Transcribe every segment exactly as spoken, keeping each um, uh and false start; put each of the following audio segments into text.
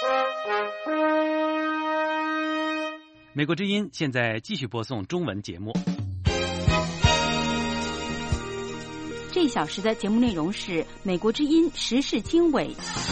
美国之音现在继续播送中文节目。 这一小时的节目内容是美国之音时事经纬。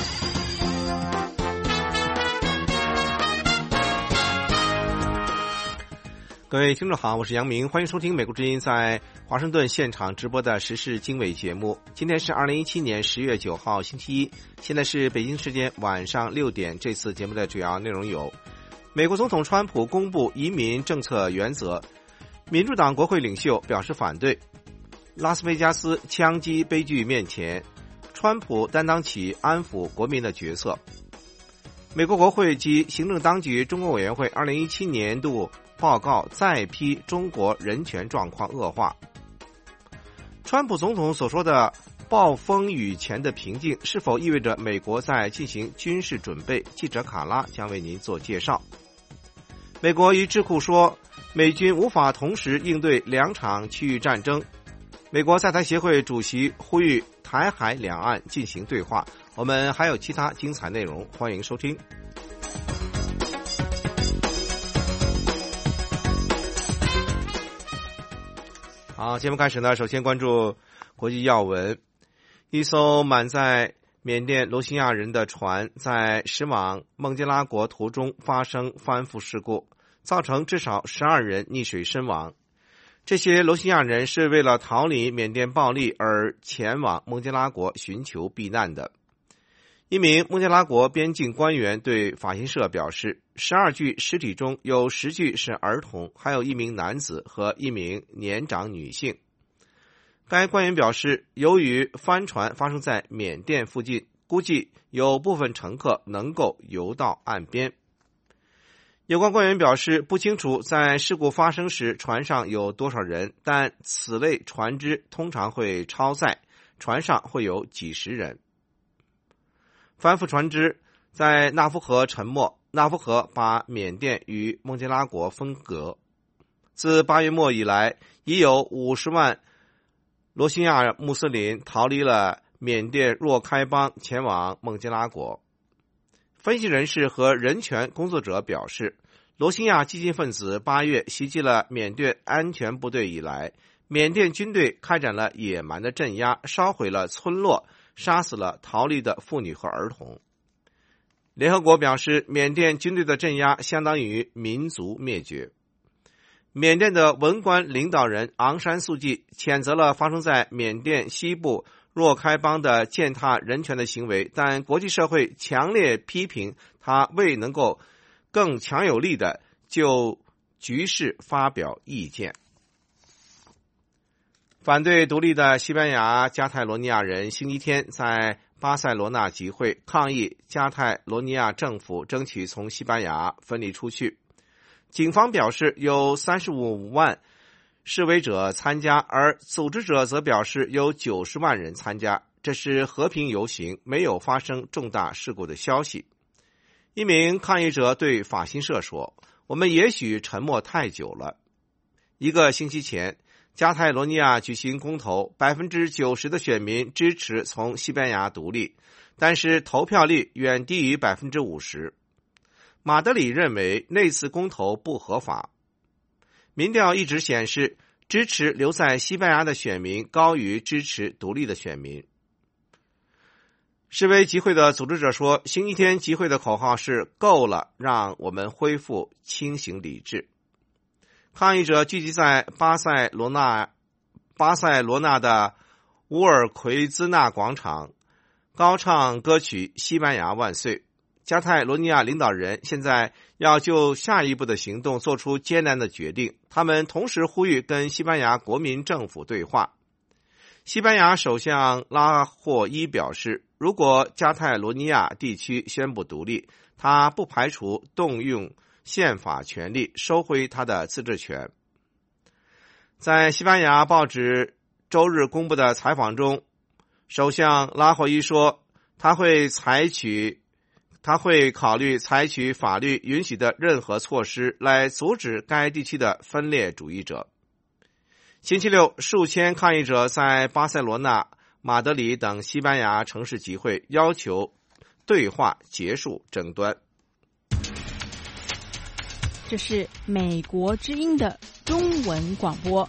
各位听众好，我是杨明，欢迎收听美国之音在华盛顿现场直播的时事经纬节目。今天是二零一七年十月九号星期一，现在是北京时间晚上六点。这次节目的主要内容有：美国总统川普公布移民政策原则，民主党国会领袖表示反对；拉斯维加斯枪击悲剧面前，川普担当起安抚国民的角色；美国国会及行政当局中国委员会二零一七年度报告再批中国人权状况恶化。川普总统所说的暴风雨前的平静是否意味着美国在进行军事准备？记者卡拉将为您做介绍。美国一智库说，美军无法同时应对两场区域战争。美国在台协会主席呼吁台海两岸进行对话。我们还有其他精彩内容，欢迎收听。好，节目开始呢，首先关注国际要闻。一艘满载缅甸罗兴亚人的船在驶往孟加拉国途中发生翻覆事故，造成至少十二人溺水身亡。这些罗兴亚人是为了逃离缅甸暴力而前往孟加拉国寻求避难的。一名孟加拉国边境官员对法新社表示，十二具尸体中有十具是儿童，还有一名男子和一名年长女性。该官员表示，由于帆船发生在缅甸附近，估计有部分乘客能够游到岸边。有关官员表示，不清楚在事故发生时船上有多少人，但此类船只通常会超载，船上会有几十人。翻覆船只在纳夫河沉没，纳夫河把缅甸与孟加拉国分隔。自八月末以来，已有五十万罗兴亚穆斯林逃离了缅甸若开邦，前往孟加拉国。分析人士和人权工作者表示，罗兴亚激进分子八月袭击了缅甸安全部队以来，缅甸军队开展了野蛮的镇压，烧毁了村落，杀死了逃离的妇女和儿童。联合国表示，缅甸军队的镇压相当于民族灭绝。缅甸的文官领导人昂山素季谴责了发生在缅甸西部若开邦的践踏人权的行为，但国际社会强烈批评他未能够更强有力地就局势发表意见。反对独立的西班牙加泰罗尼亚人星期天在巴塞罗那集会，抗议加泰罗尼亚政府争取从西班牙分离出去。警方表示有三十五万示威者参加，而组织者则表示有九十万人参加。这是和平游行，没有发生重大事故的消息。一名抗议者对法新社说，我们也许沉默太久了。一个星期前，加泰罗尼亚举行公投， 百分之九十 的选民支持从西班牙独立，但是投票率远低于 百分之五十。 马德里认为那次公投不合法。民调一直显示，支持留在西班牙的选民高于支持独立的选民。示威集会的组织者说，星期天集会的口号是够了，让我们恢复清醒理智。抗议者聚集在巴塞罗那巴塞罗那的乌尔奎兹纳广场，高唱歌曲西班牙万岁。加泰罗尼亚领导人现在要就下一步的行动做出艰难的决定，他们同时呼吁跟西班牙国民政府对话。西班牙首相拉霍伊表示，如果加泰罗尼亚地区宣布独立，他不排除动用宪法权力收回他的自治权。在西班牙报纸周日公布的采访中，首相拉霍伊说，他会采取他会考虑采取法律允许的任何措施来阻止该地区的分裂主义者。星期六，数千抗议者在巴塞罗那、马德里等西班牙城市集会，要求对话结束争端。 这是美国之音的中文广播。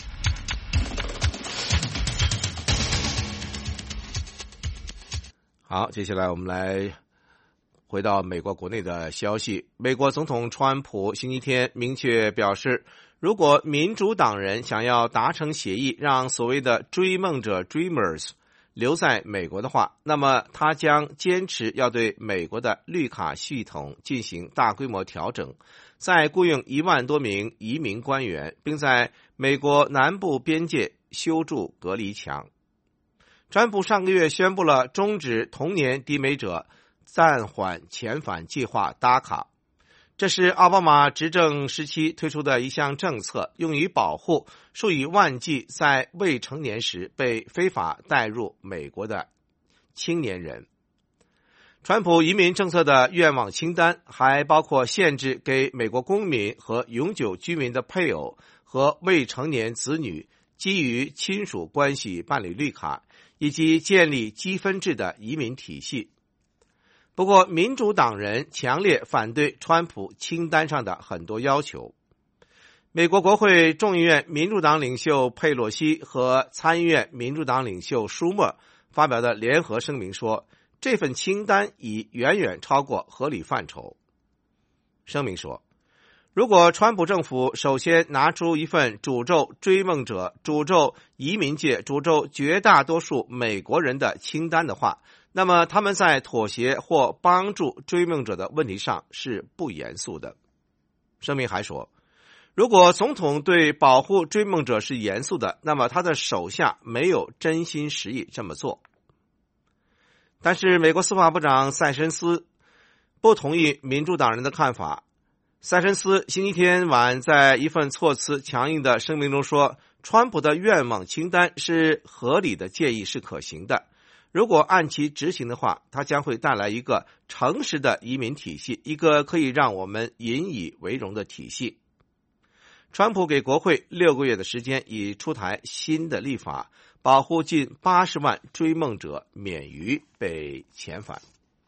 好，接下来我们来回到美国国内的消息。美国总统川普星期天明确表示，如果民主党人想要达成协议，让所谓的追梦者 Dreamers 留在美国的话，那么他将坚持要对美国的绿卡系统进行大规模调整，再雇佣一万多名移民官员，并在美国南部边界修筑隔离墙。川普上个月宣布了终止同年抵美者暂缓遣返计划 D A C A， 这是奥巴马执政时期推出的一项政策，用于保护数以万计在未成年时被非法带入美国的青年人。川普移民政策的愿望清单还包括限制给美国公民和永久居民的配偶和未成年子女基于亲属关系办理绿卡，以及建立积分制的移民体系。不过，民主党人强烈反对川普清单上的很多要求。美国国会众议院民主党领袖佩洛西和参议院民主党领袖舒默发表的联合声明说，这份清单已远远超过合理范畴。声明说，如果川普政府首先拿出一份诅咒追梦者、诅咒移民界、诅咒绝大多数美国人的清单的话，那么他们在妥协或帮助追梦者的问题上是不严肃的。声明还说，如果总统对保护追梦者是严肃的，那么他的手下没有真心实意这么做。但是美国司法部长塞申斯不同意民主党人的看法。塞申斯星期天晚在一份措辞强硬的声明中说，川普的愿望清单是合理的建议，是可行的。如果按其执行的话，它将会带来一个诚实的移民体系，一个可以让我们引以为荣的体系。川普给国会六个月的时间，以出台新的立法，保护近八十万追梦者免于被遣返。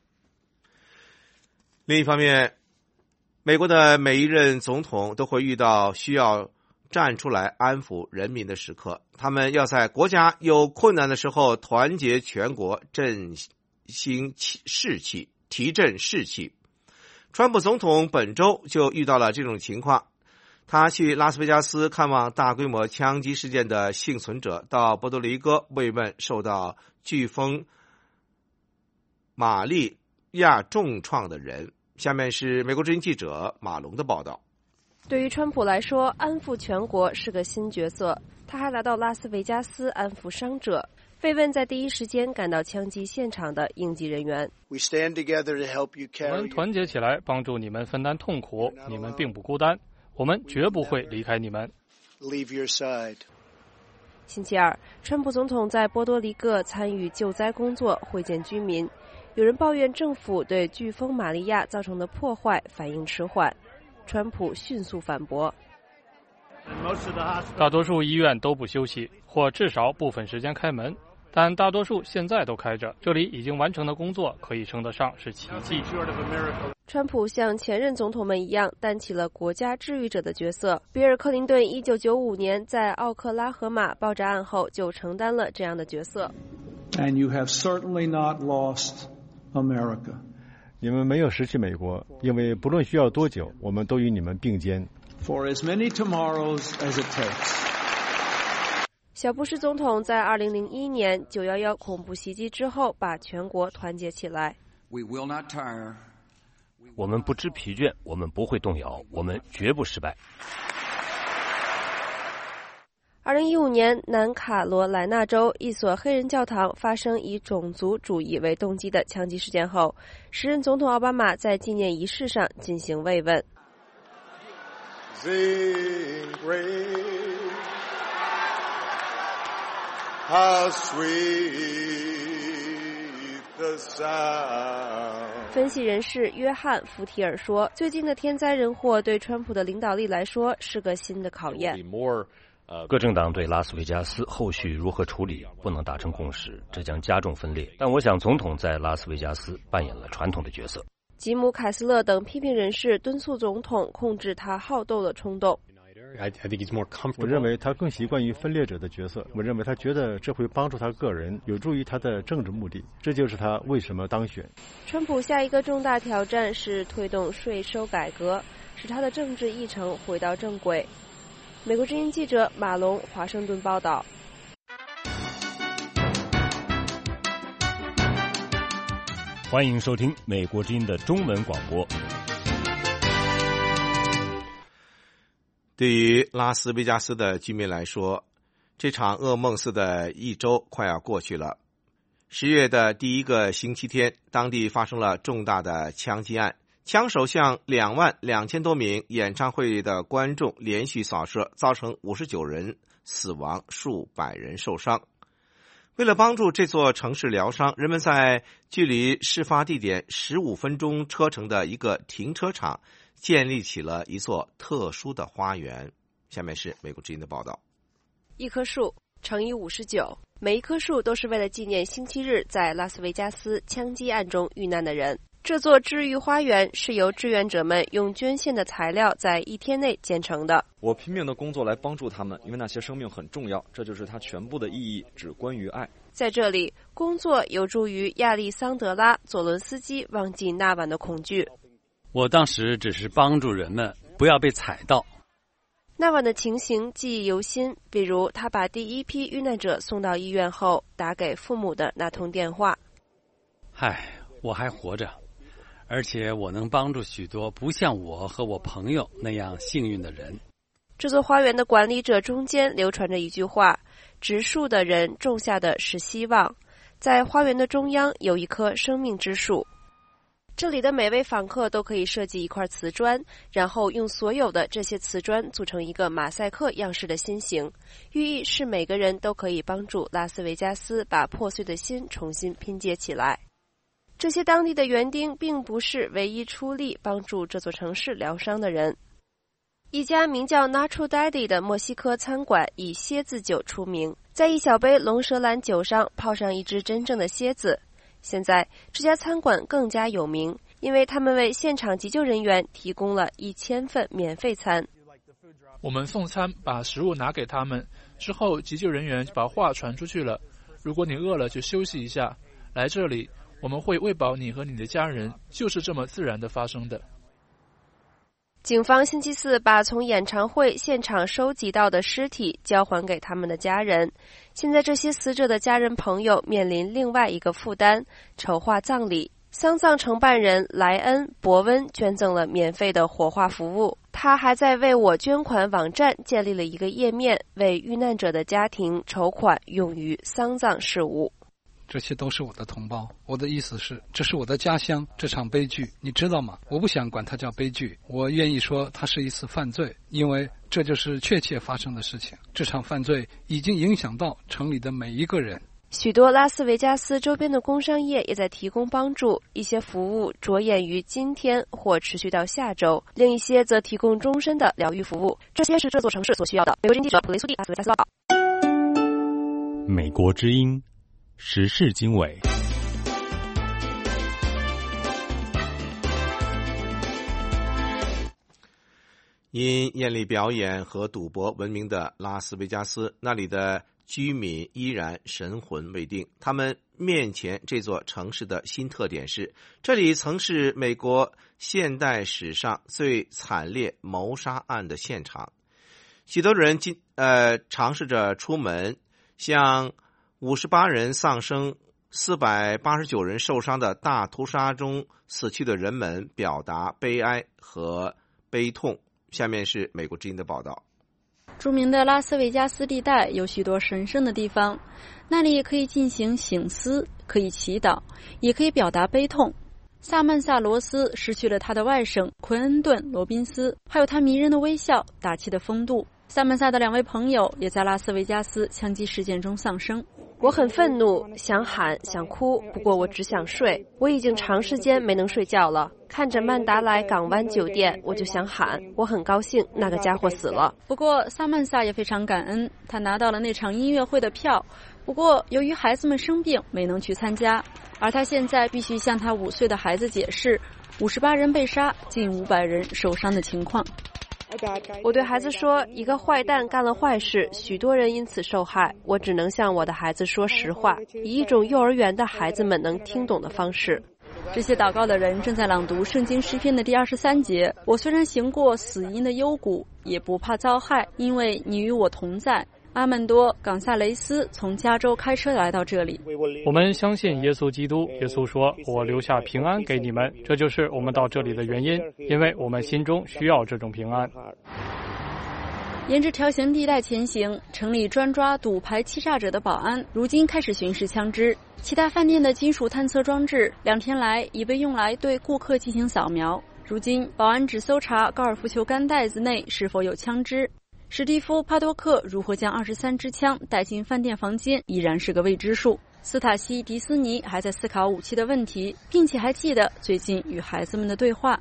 另一方面，美国的每一任总统都会遇到需要站出来安抚人民的时刻，他们要在国家有困难的时候团结全国，振兴士气，提振士气。川普总统本周就遇到了这种情况，他去拉斯维加斯看望大规模枪击事件的幸存者，到波多黎各慰问受到飓风玛利亚重创的人。下面是美国之音记者马龙的报道。 对于川普来说，安抚全国是个新角色。他还来到拉斯维加斯安抚伤者，慰问在第一时间赶到枪击现场的应急人员。 We stand together to help you carry. 我们团结起来，帮助你们分担痛苦。你们并不孤单，我们绝不会离开你们。 Leave your side. 星期二，川普总统在波多黎各参与救灾工作，会见居民。有人抱怨政府对飓风玛利亚造成的破坏反应迟缓，川普迅速反驳。 大多数医院都不休息，或至少部分时间开门，但大多数现在都开着。这里已经完成的工作可以称得上是奇迹。 川普像前任总统们一样担起了国家治愈者的角色。比尔·克林顿一九九五年在奥克拉荷马爆炸案后就承担了这样的角色。 And you have certainly not lost America. 你们没有失去美国，因为不论需要多久，我们都与你们并肩。 For as many tomorrows as it takes. 小布什总统在二零零一年九一一恐怖袭击之后，把全国团结起来。 We will not tire. 我们不知疲倦，我们不会动摇，我们绝不失败。 二零一五年，南卡罗来纳州一所黑人教堂发生以种族主义为动机的枪击事件后，时任总统奥巴马在纪念仪式上进行慰问。 Sing praise, how sweet the sound. 分析人士约翰·福提尔说，最近的天灾人祸对川普的领导力来说是个新的考验。 各政党对拉斯维加斯后续如何处理不能达成共识，这将加重分裂。但我想总统在拉斯维加斯扮演了传统的角色。 吉姆·凯斯勒等批评人士敦促总统控制他好斗的冲动。 我认为他更习惯于分裂者的角色，我认为他觉得这会帮助他个人，有助于他的政治目的，这就是他为什么当选。 川普下一个重大挑战是推动税收改革，使他的政治议程回到正轨。美国之音记者马龙华盛顿报道。 欢迎收听美国之音的中文广播。 对于拉斯维加斯的居民来说，这场噩梦似的一周快要过去了。十月的第一个星期天，当地发生了重大的枪击案，枪手向两万两千多名演唱会的观众连续扫射，造成五十九人死亡，数百人受伤。为了帮助这座城市疗伤，人们在距离事发地点十五分钟车程的一个停车场建立起了一座特殊的花园。下面是美国之音的报道。 一棵树乘以五十九，每一棵树都是为了纪念星期日在拉斯维加斯枪击案中遇难的人。这座治愈花园是由志愿者们用捐献的材料在一天内建成的。 我拼命的工作来帮助他们，因为那些生命很重要，这就是它全部的意义，只关于爱。 在这里，工作有助于亚历桑德拉·佐伦斯基忘记那晚的恐惧。 我当时只是帮助人们不要被踩到。 那晚的情形记忆犹新，比如他把第一批遇难者送到医院后打给父母的那通电话。 嗨，我还活着，而且我能帮助许多不像我和我朋友那样幸运的人。 这座花园的管理者中间流传着一句话：植树的人种下的是希望。在花园的中央有一棵生命之树。这里的每位访客都可以设计一块瓷砖，然后用所有的这些瓷砖组成一个马赛克样式的心形，寓意是每个人都可以帮助拉斯维加斯把破碎的心重新拼接起来。这些当地的园丁并不是唯一出力帮助这座城市疗伤的人。一家名叫 Nacho Daddy 的墨西哥餐馆以蝎子酒出名，在一小杯龙舌兰酒上泡上一只真正的蝎子。现在这家餐馆更加有名，因为他们为现场急救人员提供了一千份免费餐。 我们送餐，把食物拿给他们，之后急救人员就把话传出去了。如果你饿了就休息一下，来这里，我们会喂饱你和你的家人，就是这么自然的发生的。 警方星期四把从演唱会现场收集到的尸体交还给他们的家人。现在这些死者的家人朋友面临另外一个负担，筹划葬礼。丧葬承办人莱恩·伯温捐赠了免费的火化服务。他还在为我捐款网站建立了一个页面，为遇难者的家庭筹款用于丧葬事务。 这些都是我的同胞，我的意思是，这是我的家乡，这场悲剧，你知道吗？我不想管它叫悲剧，我愿意说它是一次犯罪，因为这就是确切发生的事情。这场犯罪已经影响到城里的每一个人。 许多拉斯维加斯周边的工商业也在提供帮助，一些服务着眼于今天或持续到下周，另一些则提供终身的疗愈服务。这些是这座城市所需要的。美国之音记者普雷苏蒂，拉斯维加斯报道。 美国之音时事经纬。 因艳丽表演和赌博闻名的拉斯维加斯，那里的居民依然神魂未定。他们面前这座城市的新特点是，这里曾是美国现代史上最惨烈谋杀案的现场。许多人今呃尝试着出门，向五十八人丧生、四百八十九人受伤的大屠杀中死去的人们表达悲哀和悲痛。下面是美国之音的报道。 著名的拉斯维加斯地带有许多神圣的地方，那里可以进行省思，可以祈祷，也可以表达悲痛。萨曼萨·罗斯失去了他的外甥奎恩顿·罗宾斯，还有他迷人的微笑、大气的风度。萨曼萨的两位朋友也在拉斯维加斯枪击事件中丧生。 我很愤怒，想喊想哭，不过我只想睡。我已经长时间没能睡觉了。看着曼达莱港湾酒店，我就想喊。我很高兴那个家伙死了。 不过萨曼萨也非常感恩，他拿到了那场音乐会的票， 不过，由于孩子们生病，没能去参加，而他现在必须向他五岁的孩子解释五十八人被杀，近五百人受伤的情况。 我对孩子说，一个坏蛋干了坏事，许多人因此受害。我只能向我的孩子说实话，以一种幼儿园的孩子们能听懂的方式。 这些祷告的人正在朗读圣经诗篇的第二十三节。我虽然行过死荫的幽谷，也不怕遭害，因为你与我同在。阿曼多·冈萨雷斯从加州开车来到这里。 我们相信耶稣基督，耶稣说，我留下平安给你们，这就是我们到这里的原因，因为我们心中需要这种平安。 沿着条形地带前行，城里专抓赌牌欺诈者的保安如今开始巡视枪支。其他饭店的金属探测装置两天来已被用来对顾客进行扫描，如今保安只搜查高尔夫球杆袋子内是否有枪支。史蒂夫·帕多克如何将二十三支枪带进饭店房间依然是个未知数。斯塔西·迪斯尼还在思考武器的问题，并且还记得最近与孩子们的对话。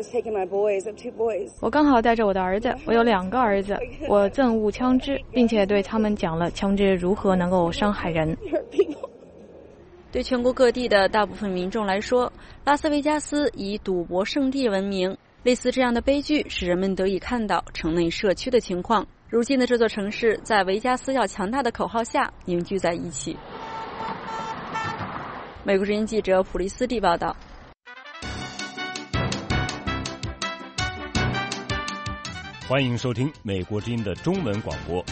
我刚好带着我的儿子，我有两个儿子，我憎恶枪支，并且对他们讲了枪支如何能够伤害人。 对全国各地的大部分民众来说，拉斯维加斯以赌博圣地闻名。类似这样的悲剧使人们得以看到城内社区的情况。如今的这座城市在维加斯要强大的口号下凝聚在一起。美国之音记者普利斯蒂报道。 欢迎收听美国之音的中文广播。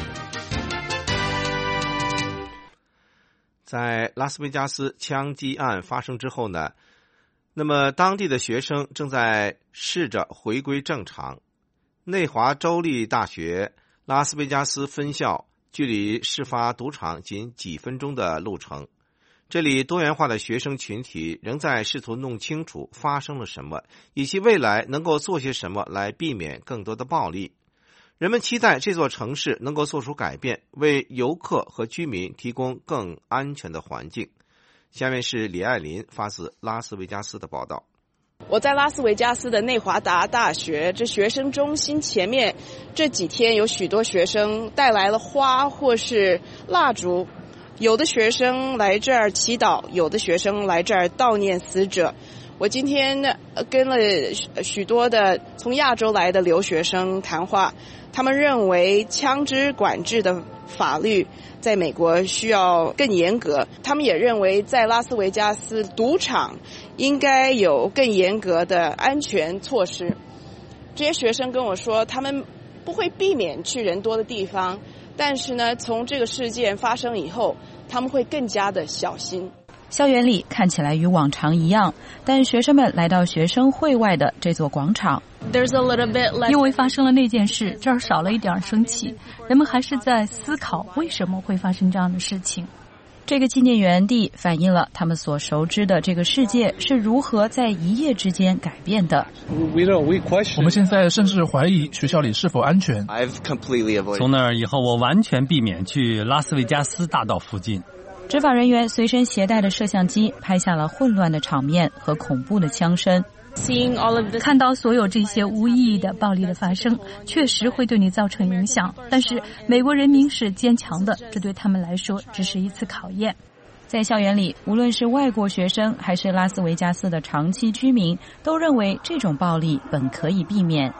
在拉斯维加斯枪击案发生之后呢，那么当地的学生正在试着回归正常。内华州立大学拉斯维加斯分校距离事发赌场仅几分钟的路程，这里多元化的学生群体仍在试图弄清楚发生了什么，以及未来能够做些什么来避免更多的暴力。人们期待这座城市能够做出改变，为游客和居民提供更安全的环境。下面是李爱林发自拉斯维加斯的报道。 我在拉斯维加斯的内华达大学这学生中心前面，这几天有许多学生带来了花或是蜡烛，有的学生来这儿祈祷，有的学生来这儿悼念死者。我今天跟了许多的从亚洲来的留学生谈话，他们认为枪支管制的法律在美国需要更严格，他们也认为在拉斯维加斯赌场应该有更严格的安全措施。这些学生跟我说，他们不会避免去人多的地方，但是呢，从这个事件发生以后，他们会更加的小心。 校园里看起来与往常一样，但学生们来到学生会外的这座广场。 因为发生了那件事，这儿少了一点生气，人们还是在思考为什么会发生这样的事情。 这个纪念园地反映了他们所熟知的这个世界是如何在一夜之间改变的。 我们现在甚至怀疑学校里是否安全。 从那儿以后，我完全避免去拉斯维加斯大道附近。 执法人员随身携带的摄像机拍下了混乱的场面和恐怖的枪声。 看到所有这些无意义的暴力的发生，确实会对你造成影响，但是美国人民是坚强的，这对他们来说只是一次考验。 在校园里，无论是外国学生还是拉斯维加斯的长期居民，都认为这种暴力本可以避免。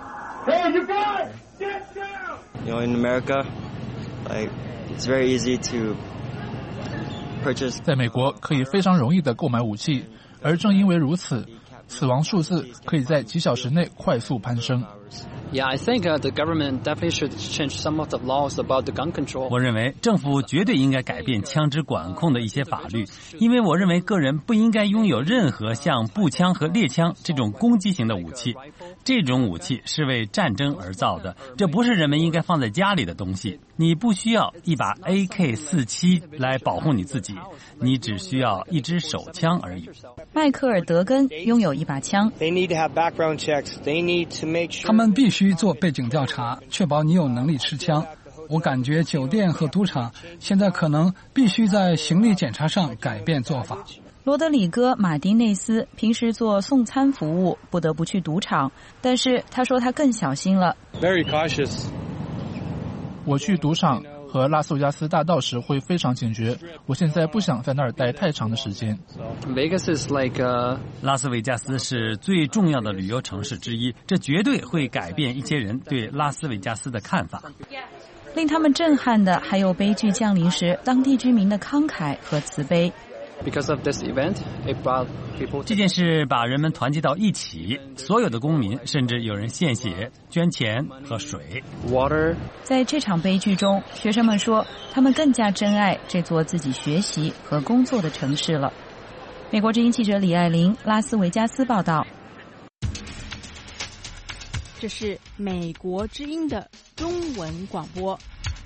You know, in America, like it's very easy to 在美国可以非常容易地购买武器，而正因为如此，死亡数字可以在几小时内快速攀升。 Yeah, I think uh, the government definitely should change some of the laws about the gun control. 我认为政府绝对应该改变枪支管控的一些法律，因为我认为个人不应该拥有任何像步枪和猎枪这种攻击型的武器。这种武器是为战争而造的，这不是人们应该放在家里的东西。你不需要一把 A K 四十七 来保护你自己，你只需要一支手枪而已。 迈克尔·德根拥有一把枪。 他们必须做背景调查，确保你有能力持枪。我感觉酒店和赌场现在可能必须在行李检查上改变做法。 罗德里戈·马丁内斯平时做送餐服务，不得不去赌场，但是他说他更小心了。 Very cautious. 我去赌场和拉斯维加斯大道时会非常警觉。我现在不想在那儿待太长的时间。 Vegas is like a... 拉斯维加斯是最重要的旅游城市之一，这绝对会改变一些人对拉斯维加斯的看法。 令他们震撼的还有悲剧降临時當地居民的慷慨和慈悲。 Because of this event, it brought people... 这件事把人们团结到一起，所有的公民，甚至有人献血、捐钱和水。 Water. 在这场悲剧中，学生们说，他们更加珍爱这座自己学习和工作的城市了。美国之音记者李爱玲，拉斯维加斯报道。 这是美国之音的中文广播。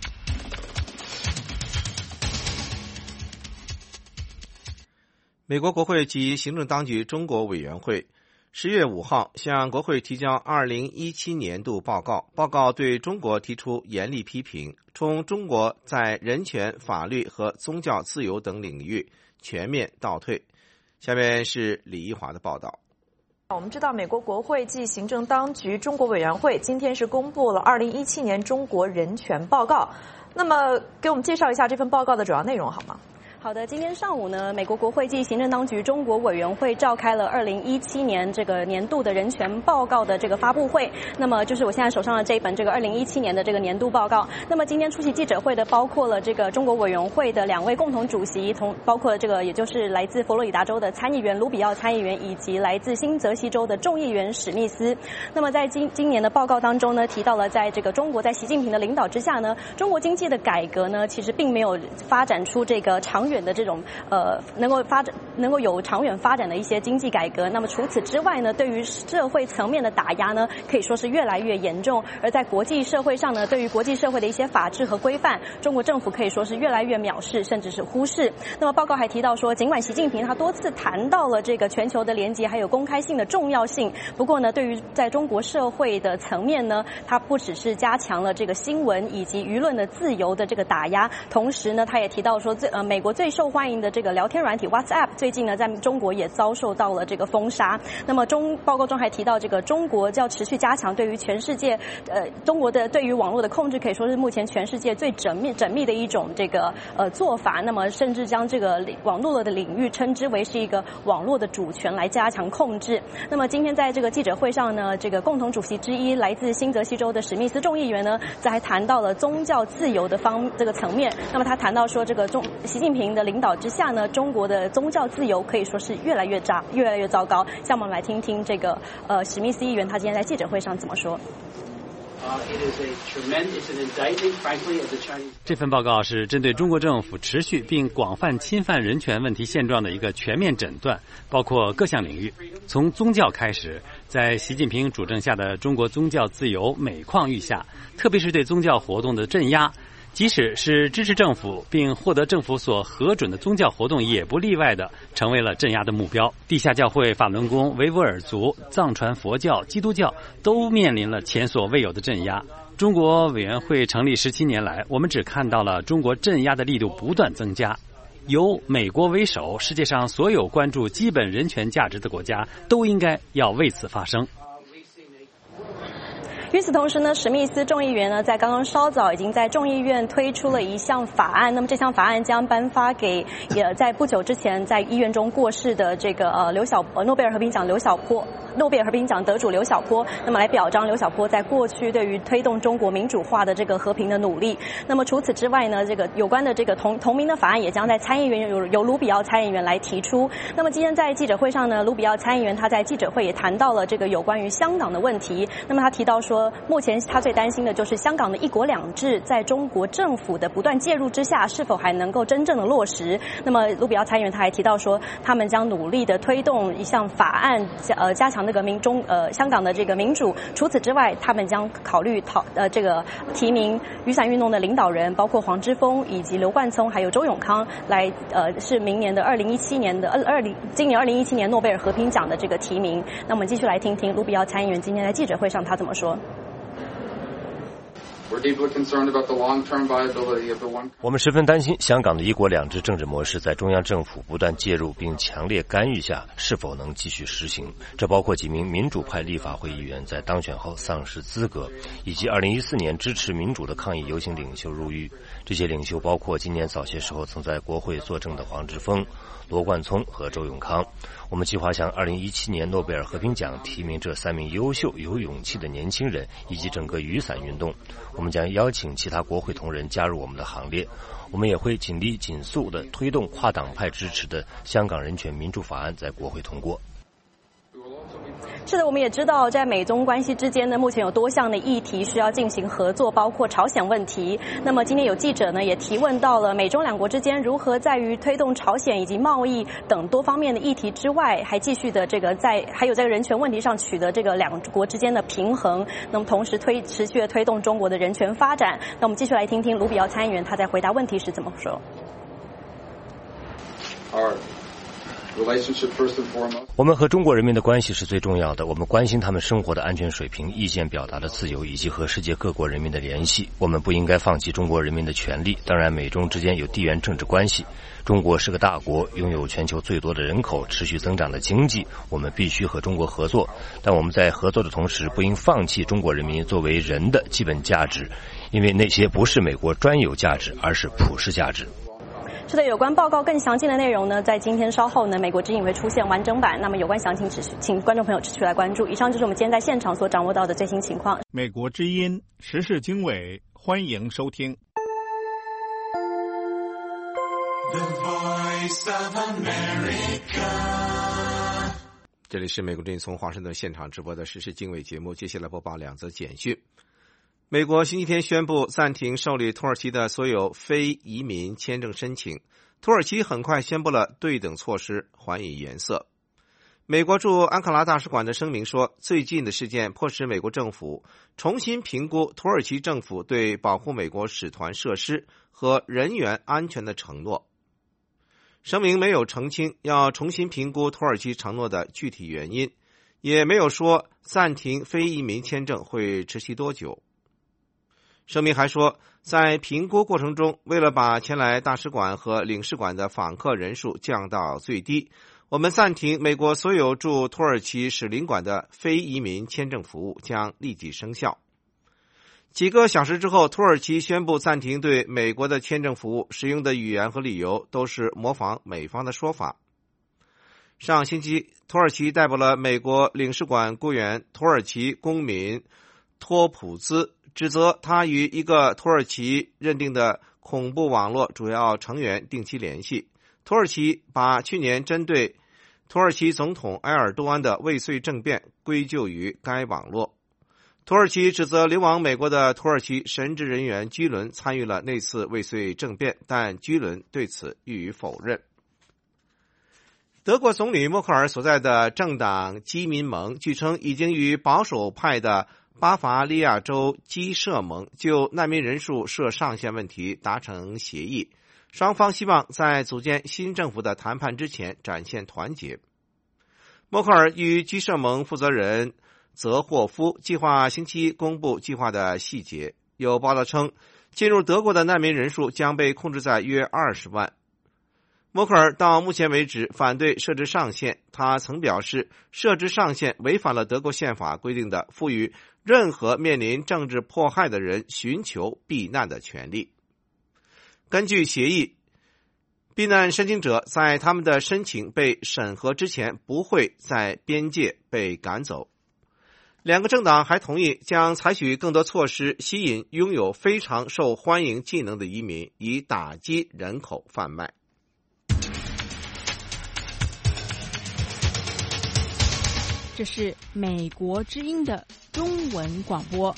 美国国会及行政当局中国委员会十月五号向国会提交二零一七年度报告，报告对中国提出严厉批评，称中国在人权、法律和宗教自由等领域全面倒退。下面是李一华的报道。 我们知道，美国国会暨行政当局中国委员会今天是公布了二零一七年中国人权报告。那么，给我们介绍一下这份报告的主要内容好吗？ 好的，今天上午呢，美国国会暨行政当局中国委员会召开了二零一七年这个年度的人权报告的这个发布会。那么就是我现在手上的这一本这个二零一七年的这个年度报告。那么今天出席记者会的包括了这个中国委员会的两位共同主席，同包括这个也就是来自佛罗里达州的参议员卢比奥参议员，以及来自新泽西州的众议员史密斯。那么在今今年的报告当中呢，提到了在这个中国在习近平的领导之下呢，中国经济的改革呢，其实并没有发展出这个长远的这种呃能够发展能够有长远发展的一些经济改革。那么除此之外呢，对于社会层面的打压呢，可以说是越来越严重。而在国际社会上呢，对于国际社会的一些法治和规范，中国政府可以说是越来越藐视，甚至是忽视。那么报告还提到说，尽管习近平他多次谈到了这个全球的连结还有公开性的重要性，不过呢，对于在中国社会的层面呢，他不只是加强了这个新闻以及舆论的自由的这个打压，同时呢，他也提到说，最呃美国最受欢迎的这个聊天软体 WhatsApp 最近呢，在中国也遭受到了这个封杀。那么中报告中还提到，这个中国要持续加强对于全世界呃中国的对于网络的控制，可以说是目前全世界最缜密缜密的一种这个呃做法。那么甚至将这个网络的领域称之为是一个网络的主权来加强控制。那么今天在这个记者会上呢，这个共同主席之一来自新泽西州的史密斯众议员呢，则还谈到了宗教自由的方这个层面。那么他谈到说，这个中习近平的领导之下呢，中国的宗教自由可以说是越来越差，越来越糟糕。下面我们来听听这个呃史密斯议员他今天在记者会上怎么说。 这份报告是针对中国政府持续并广泛侵犯人权问题现状的一个全面诊断，包括各项领域，从宗教开始，在习近平主政下的中国宗教自由每况愈下，特别是对宗教活动的镇压，即使是支持政府并获得政府所核准的宗教活动，也不例外的成为了镇压的目标。地下教会、法轮功、维吾尔族、藏传佛教、基督教都面临了前所未有的镇压。中国委员会成立十七年来，我们只看到了中国镇压的力度不断增加。由美国为首，世界上所有关注基本人权价值的国家都应该要为此发声。 与此同时呢，史密斯众议员呢，在刚刚稍早已经在众议院推出了一项法案。那么这项法案将颁发给也在不久之前在医院中过世的这个呃刘晓呃诺贝尔和平奖刘晓波诺贝尔和平奖得主刘晓波，那么来表彰刘晓波在过去对于推动中国民主化的这个和平的努力。那么除此之外呢，这个有关的这个同同名的法案也将在参议院由由卢比奥参议员来提出。那么今天在记者会上呢，卢比奥参议员他在记者会也谈到了这个有关于香港的问题。那么他提到说，目前他最担心的就是香港的一国两制在中国政府的不断介入之下，是否还能够真正的落实。那么卢比奥参议员他还提到说，他们将努力的推动一项法案，呃，加强那个民中呃香港的这个民主。除此之外，他们将考虑讨呃这个提名雨伞运动的领导人，包括黄之锋以及刘冠聪还有周永康，来呃是明年的二零一七年的二二零今年二零一七年诺贝尔和平奖的这个提名。那我们继续来听听卢比奥参议员今天在记者会上他怎么说。 我们十分担心香港的一国两制政治模式在中央政府不断介入并强烈干预下是否能继续实行，这包括几名民主派立法会议员在当选后丧失资格，以及二零一四年支持民主的抗议游行领袖入狱。这些领袖包括今年早些时候曾在国会作证的黄之锋、罗冠聪和周永康。我们计划向二零一七年诺贝尔和平奖提名这三名优秀有勇气的年轻人以及整个雨伞运动。我们将邀请其他国会同仁加入我们的行列。我们也会紧力紧速地推动跨党派支持的香港人权民主法案在国会通过。 是的，我们也知道，在美中关系之间呢，目前有多项的议题需要进行合作，包括朝鲜问题。那么今天有记者呢也提问到了美中两国之间如何在于推动朝鲜以及贸易等多方面的议题之外，还继续的这个在还有在人权问题上取得这个两国之间的平衡。那么同时推持续的推动中国的人权发展。那我们继续来听听卢比奥参议员他在回答问题时怎么说。 二。我们和中国人民的关系是最重要的，我们关心他们生活的安全水平、意见表达的自由以及和世界各国人民的联系。我们不应该放弃中国人民的权利。当然，美中之间有地缘政治关系，中国是个大国，拥有全球最多的人口、持续增长的经济，我们必须和中国合作。但我们在合作的同时，不应放弃中国人民作为人的基本价值，因为那些不是美国专有价值，而是普世价值。 是的，有关报告更详尽的内容呢，在今天稍后呢，美国之音会出现完整版。那么有关详情，请观众朋友持续来关注。以上就是我们今天在现场所掌握到的最新情况。 美国之音时事经纬，欢迎收听。 The Voice of America。这里是美国之音从华盛顿现场直播的时事经纬节目，接下来播报两则简讯。美国星期天宣布暂停受理土耳其的所有非移民签证申请。土耳其很快宣布了对等措施，还以颜色。美国驻安卡拉大使馆的声明说，最近的事件迫使美国政府重新评估土耳其政府对保护美国使团设施和人员安全的承诺。声明没有澄清要重新评估土耳其承诺的具体原因，也没有说暂停非移民签证会持续多久。声明还说，在评估过程中，为了把前来大使馆和领事馆的访客人数降到最低，我们暂停美国所有驻土耳其使领馆的非移民签证服务，将立即生效。几个小时之后，土耳其宣布暂停对美国的签证服务，使用的语言和理由都是模仿美方的说法。上星期，土耳其逮捕了美国领事馆雇员土耳其公民托普兹，指责他与一个土耳其认定的恐怖网络主要成员定期联系。土耳其把去年针对土耳其总统埃尔多安的未遂政变归咎于该网络。土耳其指责流亡美国的土耳其神职人员居伦参与了那次未遂政变，但居伦对此予以否认。德国总理默克尔所在的政党基民盟据称已经与保守派的巴伐利亚州基社盟就难民人数设上限问题达成协议，双方希望在组建新政府的谈判之前展现团结。默克尔与基社盟负责人泽霍夫计划星期公布计划的细节。有报道称，进入德国的难民人数将被控制在约二十万。默克尔到目前为止反对设置上限，他曾表示，设置上限违反了德国宪法规定的赋予任何面临政治迫害的人寻求避难的权利。根据协议，避难申请者在他们的申请被审核之前不会在边界被赶走。两个政党还同意将采取更多措施吸引拥有非常受欢迎技能的移民，以打击人口贩卖。 这是美国之音的中文广播。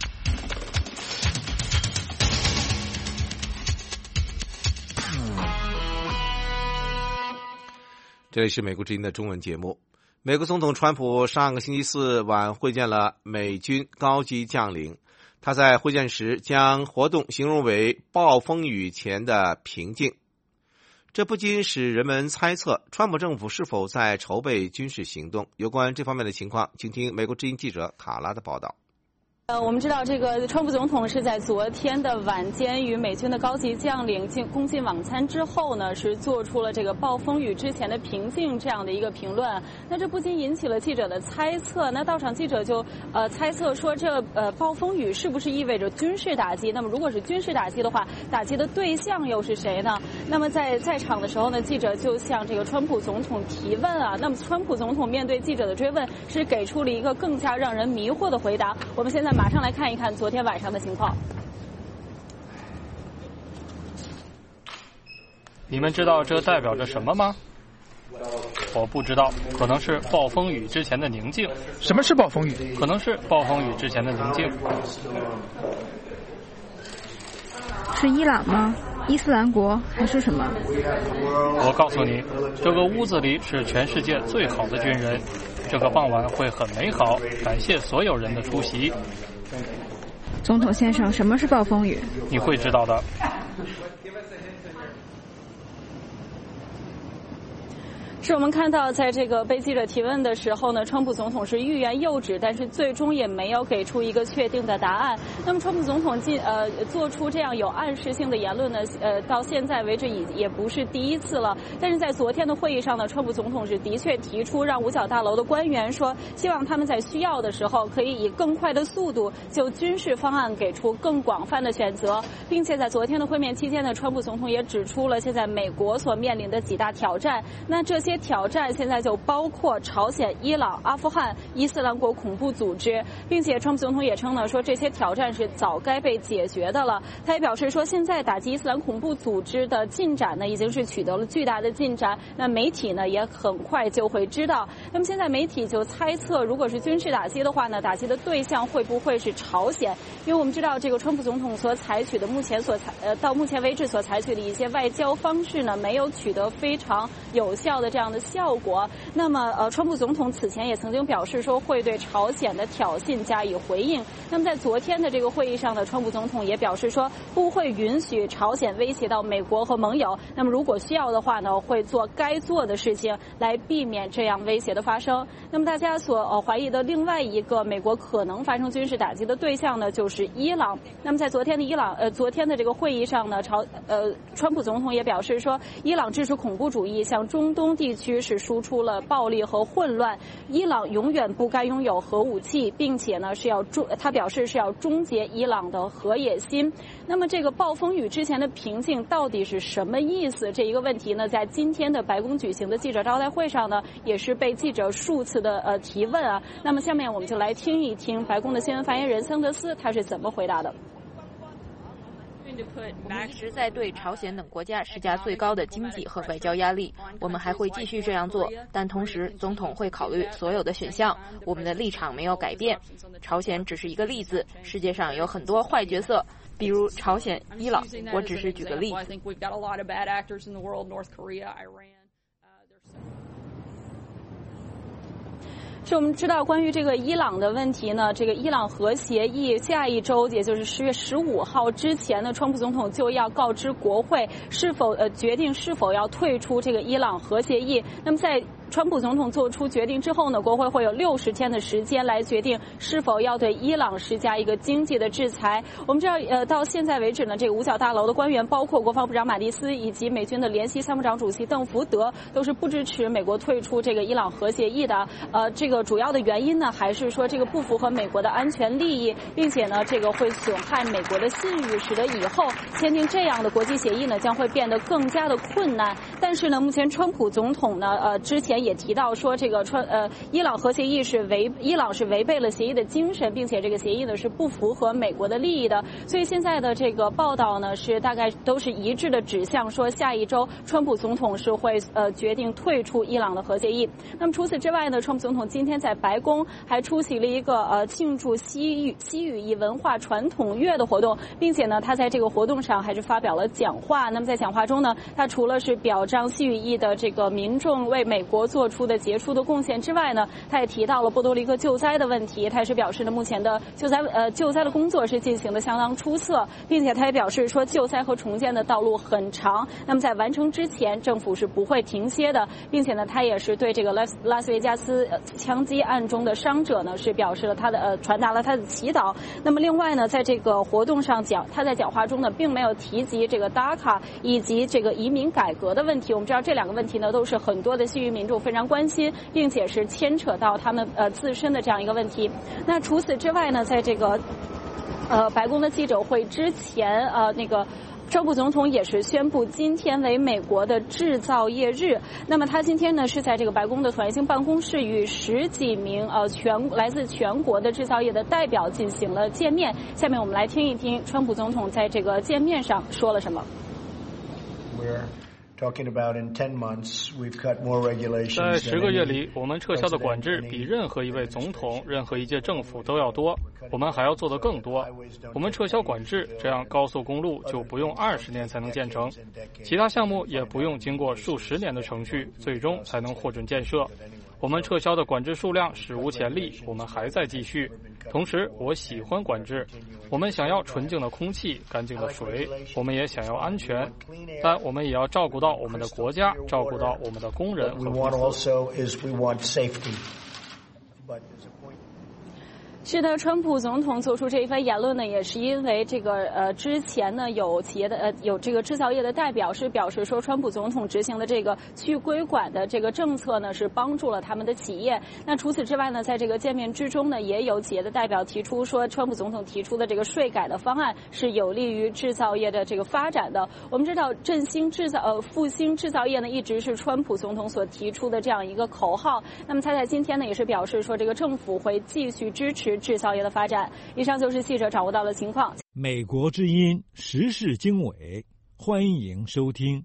这里是美国之音的中文节目。美国总统川普上个星期四晚会见了美军高级将领，他在会见时将活动形容为暴风雨前的平静。这不禁使人们猜测，川普政府是否在筹备军事行动。有关这方面的情况，请听美国之音记者卡拉的报道。 呃，我们知道这个川普总统是在昨天的晚间与美军的高级将领进共进晚餐之后呢，是做出了这个暴风雨之前的平静这样的一个评论。那这不禁引起了记者的猜测。那到场记者就呃猜测说，这呃暴风雨是不是意味着军事打击？那么如果是军事打击的话，打击的对象又是谁呢？那么在在场的时候呢，记者就向这个川普总统提问啊。那么川普总统面对记者的追问，是给出了一个更加让人迷惑的回答。我们现在马上来看一看昨天晚上的情况。 你们知道这代表着什么吗？我不知道，可能是暴风雨之前的宁静。 什么是暴风雨？ 可能是暴风雨之前的宁静。 是伊朗吗？伊斯兰国还是什么？ 我告诉你，这个屋子里是全世界最好的军人。这个傍晚会很美好，感谢所有人的出席。 总统先生，什么是暴风雨？ 你会知道的。 是我们看到，在这个被记者提问的时候呢，川普总统是欲言又止，但是最终也没有给出一个确定的答案。那么，川普总统进呃做出这样有暗示性的言论呢，呃，到现在为止已也不是第一次了。但是在昨天的会议上呢，川普总统是的确提出让五角大楼的官员说，希望他们在需要的时候可以以更快的速度就军事方案给出更广泛的选择，并且在昨天的会面期间呢，川普总统也指出了现在美国所面临的几大挑战。那这些挑战现在就包括朝鲜、伊朗、阿富汗、伊斯兰国恐怖组织，并且川普总统也称呢说这些挑战是早该被解决的了。他也表示说，现在打击伊斯兰恐怖组织的进展呢已经是取得了巨大的进展，那媒体呢也很快就会知道。那么现在媒体就猜测，如果是军事打击的话呢，打击的对象会不会是朝鲜？因为我们知道这个川普总统所采取的目前所采呃到目前为止所采取的一些外交方式呢，没有取得非常有效的这样的效果。那么呃，川普总统此前也曾经表示说会对朝鲜的挑衅加以回应。那么在昨天的这个会议上呢，川普总统也表示说不会允许朝鲜威胁到美国和盟友。那么如果需要的话呢，会做该做的事情来避免这样威胁的发生。那么大家所呃怀疑的另外一个美国可能发生军事打击的对象呢，就是伊朗。那么在昨天的伊朗呃昨天的这个会议上呢，朝呃川普总统也表示说，伊朗支持恐怖主义，向中东地区是输出了暴力和混乱。伊朗永远不该拥有核武器，并且呢是要终，他表示是要终结伊朗的核野心。那么这个暴风雨之前的平静到底是什么意思？这一个问题呢，在今天的白宫举行的记者招待会上呢，也是被记者数次的呃提问啊。那么下面我们就来听一听白宫的新闻发言人桑德斯他是怎么回答的。 我们一直在对朝鲜等国家施加最高的经济和外交压力，我们还会继续这样做，但同时总统会考虑所有的选项，我们的立场没有改变。朝鲜只是一个例子，世界上有很多坏角色，比如朝鲜、伊朗，我只是举个例子。 是我们知道关于这个伊朗的问题呢，这个伊朗核协议下一周，也就是十月十五号之前呢，川普总统就要告知国会是否呃决定是否要退出这个伊朗核协议。那么在川普总统做出决定之后呢，国会会有六十天的时间来决定是否要对伊朗施加一个经济的制裁。我们知道，呃，到现在为止呢，这个五角大楼的官员，包括国防部长马蒂斯以及美军的联席参谋长主席邓福德，都是不支持美国退出这个伊朗核协议的。呃，这个主要的原因呢，还是说这个不符合美国的安全利益，并且呢，这个会损害美国的信誉，使得以后签订这样的国际协议呢，将会变得更加的困难。但是呢，目前川普总统呢，呃，之前也提到说，这个川呃伊朗核协议是违伊朗是违背了协议的精神，并且这个协议呢是不符合美国的利益的。所以现在的这个报道呢是大概都是一致的指向说，下一周川普总统是会呃决定退出伊朗的核协议。那么除此之外呢，川普总统今天在白宫还出席了一个呃庆祝西语西语裔文化传统月的活动，并且呢他在这个活动上还是发表了讲话。那么在讲话中呢，他除了是表障西语裔的这个民众为美国做出的杰出的贡献之外呢，他也提到了波多黎各救灾的问题。他也是表示呢，目前的救灾呃救灾的工作是进行的相当出色，并且他也表示说，救灾和重建的道路很长，那么在完成之前，政府是不会停歇的，并且呢，他也是对这个拉斯拉斯维加斯枪击案中的伤者呢，是表示了他的呃传达了他的祈祷。那么另外呢，在这个活动上讲，他在讲话中呢，并没有提及这个 D A C A 以及这个移民改革的问题。我们知道这两个问题呢，都是很多的西裔民众非常关心，并且是牵扯到他们呃自身的这样一个问题。那除此之外呢，在这个呃白宫的记者会之前，呃那个。川普总统也是宣布今天为美国的制造业日。那么他今天呢是在这个白宫的团星办公室与十几名呃全来自全国的制造业的代表进行了见面。下面我们来听一听川普总统在这个见面上说了什么。 在十个月里，我们撤销的管制比任何一位总统、任何一届政府都要多。我们还要做得更多。我们撤销管制，这样高速公路就不用二十年才能建成，其他项目也不用经过数十年的程序，最终才能获准建设。我们撤销的管制数量史无前例，我们还在继续。同时，我喜欢管制。我们想要纯净的空气、干净的水，我们也想要安全，但我们也要照顾到我们的国家，照顾到我们的工人和公司。 是的，川普总统做出这一番言论呢，也是因为这个呃之前呢有企业的呃有这个制造业的代表是表示说，川普总统执行的这个去规管的这个政策呢是帮助了他们的企业。那除此之外呢，在这个见面之中呢，也有企业的代表提出说，川普总统提出的这个税改的方案是有利于制造业的这个发展的。我们知道振兴制造呃复兴制造业呢一直是川普总统所提出的这样一个口号。那么他在今天呢也是表示说，这个政府会继续支持制造业的发展。以上就是记者掌握到的情况。 美国之音时事经纬，欢迎收听。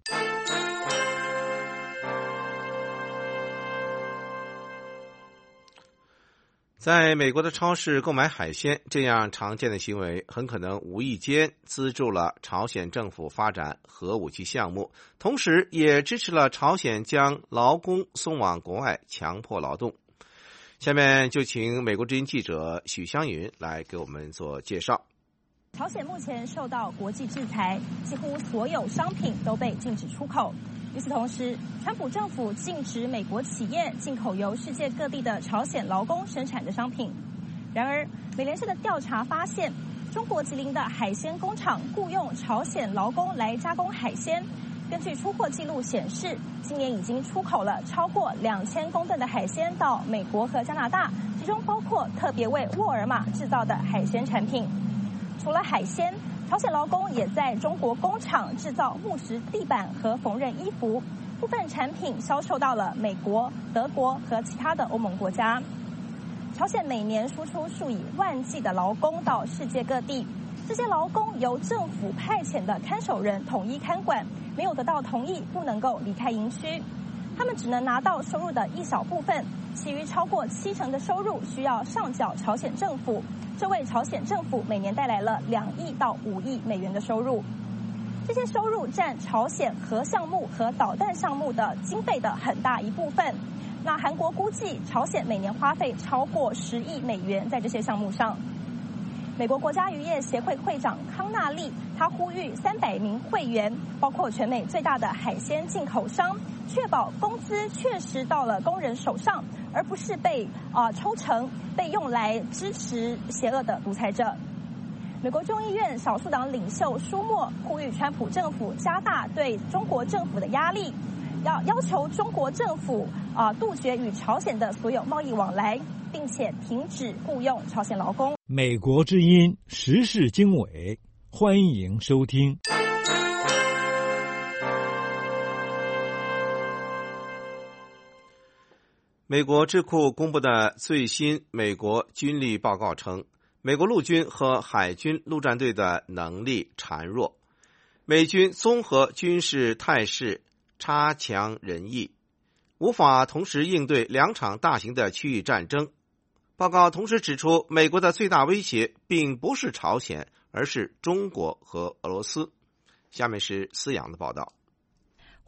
在美国的超市购买海鲜，这样常见的行为很可能无意间资助了朝鲜政府发展核武器项目，同时也支持了朝鲜将劳工送往国外强迫劳动。下面就请美国之音记者许湘云来给我们做介绍。 朝鲜目前受到国际制裁，几乎所有商品都被禁止出口。与此同时，川普政府禁止美国企业进口由世界各地的朝鲜劳工生产的商品。然而，美联社的调查发现，中国吉林的海鲜工厂雇用朝鲜劳工来加工海鲜。根据出货记录显示，今年已经出口了超过两千公吨的海鲜到美国和加拿大，其中包括特别为沃尔玛制造的海鲜产品。除了海鲜，朝鲜劳工也在中国工厂制造木质地板和缝纫衣服，部分产品销售到了美国、德国和其他的欧盟国家。朝鲜每年输出数以万计的劳工到世界各地，这些劳工由政府派遣的看守人统一看管，没有得到同意不能够离开营区，他们只能拿到收入的一小部分，其余超过七成的收入需要上缴朝鲜政府，这为朝鲜政府每年带来了两亿到五亿美元的收入。这些收入占朝鲜核项目和导弹项目的经费的很大一部分。那韩国估计朝鲜每年花费超过十亿美元在这些项目上。美国国家渔业协会会长康纳利，他呼吁三百名会员，包括全美最大的海鲜进口商，确保工资确实到了工人手上，而不是被啊、呃、抽成，被用来支持邪恶的独裁者。美国众议院少数党领袖舒默呼吁川普政府加大对中国政府的压力，要要求中国政府啊、呃、杜绝与朝鲜的所有贸易往来，并且停止雇佣朝鲜劳工。 美国之音时事经纬，欢迎收听。 美国智库公布的最新美国军力报告称，美国陆军和海军陆战队的能力孱弱，美军综合军事态势差强人意，无法同时应对两场大型的区域战争。报告同时指出，美国的最大威胁并不是朝鲜，而是中国和俄罗斯。下面是思阳的报道。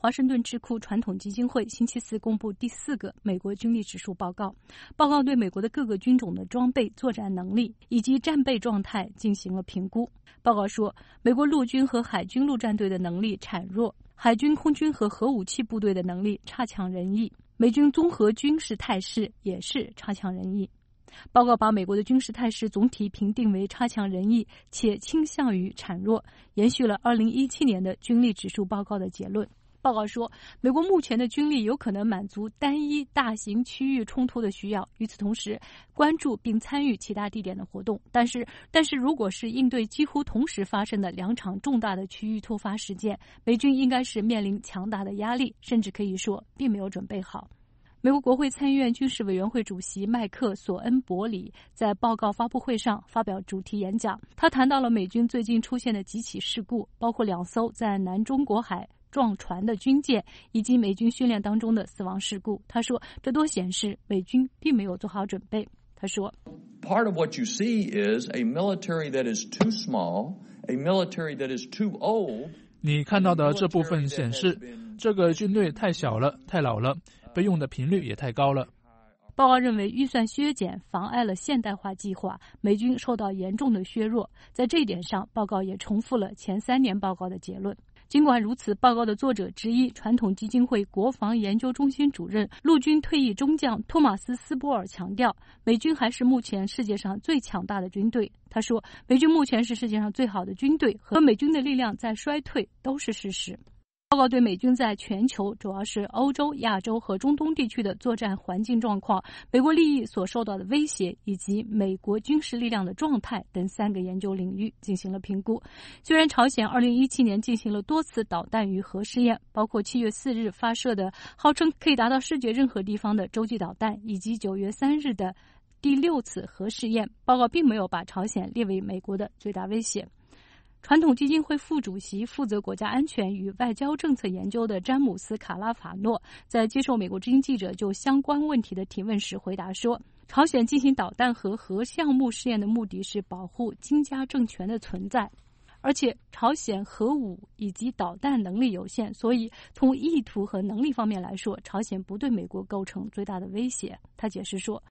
华盛顿智库传统基金会星期四公布第四个美国军力指数报告，报告对美国的各个军种的装备、作战能力以及战备状态进行了评估。报告说，美国陆军和海军陆战队的能力孱弱，海军、空军和核武器部队的能力差强人意，美军综合军事态势也是差强人意。报告把美国的军事态势总体评定为差强人意，且倾向于孱弱，延续了二零一七年的军力指数报告的结论。报告说，美国目前的军力有可能满足单一大型区域冲突的需要，与此同时关注并参与其他地点的活动。但是，但是如果是应对几乎同时发生的两场重大的区域突发事件，美军应该是面临强大的压力，甚至可以说并没有准备好。美国国会参议院军事委员会主席麦克·索恩伯里在报告发布会上发表主题演讲，他谈到了美军最近出现的几起事故，包括两艘在南中国海撞船的军舰以及美军训练当中的死亡事故。他说，这都显示美军并没有做好准备。他说 Part of what you see is a military that is too small, a military that is too old. 你看到的这部分显示，这个军队太小了，太老了，被用的频率也太高了。 报告认为，预算削减妨碍了现代化计划，美军受到严重的削弱。在这一点上，报告也重复了前三年报告的结论。尽管如此，报告的作者之一、传统基金会国防研究中心主任、陆军退役中将托马斯·斯波尔强调，美军还是目前世界上最强大的军队。他说，美军目前是世界上最好的军队，和美军的力量在衰退都是事实。报告对美军在全球，主要是欧洲、亚洲和中东地区的作战环境状况、美国利益所受到的威胁以及美国军事力量的状态等三个研究领域进行了评估。虽然朝鲜二零一七年进行了多次导弹与核试验，包括七月四日发射的号称可以达到世界任何地方的洲际导弹，以及九月三日的第六次核试验，报告并没有把朝鲜列为美国的最大威胁。传统基金会副主席、负责国家安全与外交政策研究的詹姆斯·卡拉法诺在接受美国之音记者就相关问题的提问时回答说，朝鲜进行导弹和核项目试验的目的是保护金家政权的存在，而且朝鲜核武以及导弹能力有限，所以从意图和能力方面来说，朝鲜不对美国构成最大的威胁。他解释说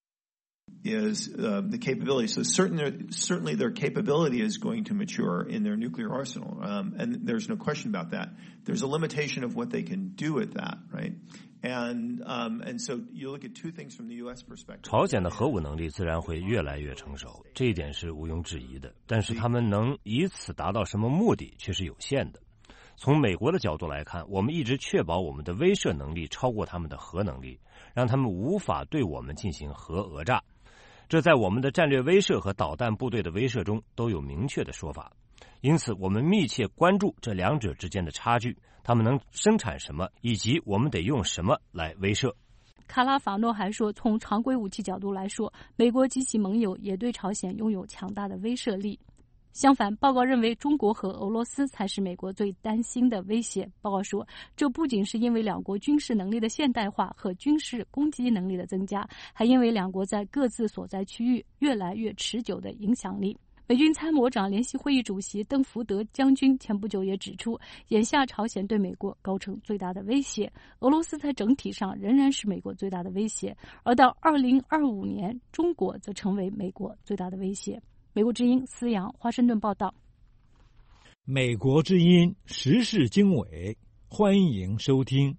is uh, the capability. So certainly, certainly their capability is going to mature in their nuclear arsenal, um, and there's no question about that. There's a limitation of what they can do with that, right? And um, and so you look at two things from the U S perspective. 朝鲜的核武能力自然会越来越成熟，这一点是毋庸置疑的。但是他们能以此达到什么目的，却是有限的。从美国的角度来看，我们一直确保我们的威慑能力超过他们的核能力，让他们无法对我们进行核讹诈。这在我们的战略威慑和导弹部队的威慑中都有明确的说法，因此我们密切关注这两者之间的差距，他们能生产什么，以及我们得用什么来威慑。 卡拉法诺还说，从常规武器角度来说，美国及其盟友也对朝鲜拥有强大的威慑力。相反，报告认为中国和俄罗斯才是美国最担心的威胁。报告说，这不仅是因为两国军事能力的现代化和军事攻击能力的增加，还因为两国在各自所在区域越来越持久的影响力。美军参谋长联席会议主席邓福德将军前不久也指出，眼下朝鲜对美国构成最大的威胁，俄罗斯在整体上仍然是美国最大的威胁，而到二零二五年，中国则成为美国最大的威胁。美国之音思阳华盛顿报道。 美国之音时事经纬，欢迎收听。